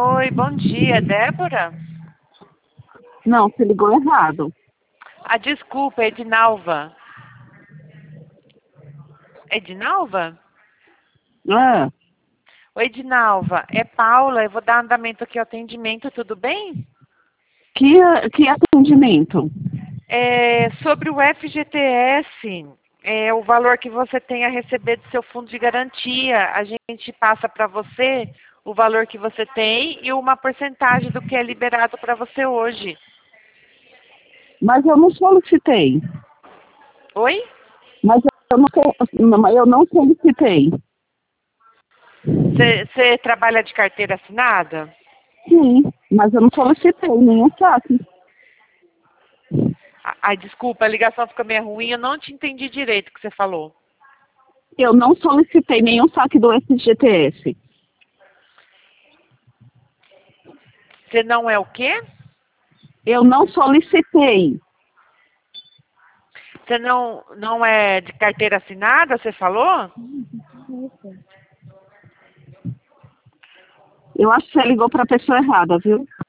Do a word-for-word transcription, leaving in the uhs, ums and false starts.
Oi, bom dia, Débora? Não, você ligou errado. Ah, desculpa, Edinalva. Edinalva? Ah, Oi, Edinalva, é Paula, eu vou dar andamento aqui ao atendimento, tudo bem? que, que atendimento? É, sobre o F G T S, é, o valor que você tem a receber do seu fundo de garantia, a gente passa para você o valor que você tem e uma porcentagem do que é liberado para você hoje. Mas eu não solicitei. Oi? Mas eu não, so- eu não solicitei. Você trabalha de carteira assinada? Sim, mas eu não solicitei nenhum saque. Ai, desculpa, a ligação fica meio ruim, eu não te entendi direito o que você falou. Eu não solicitei nenhum saque do F G T S. Você não é o quê? Eu não solicitei. Você não, não é de carteira assinada, você falou? Eu acho que você ligou para a pessoa errada, viu?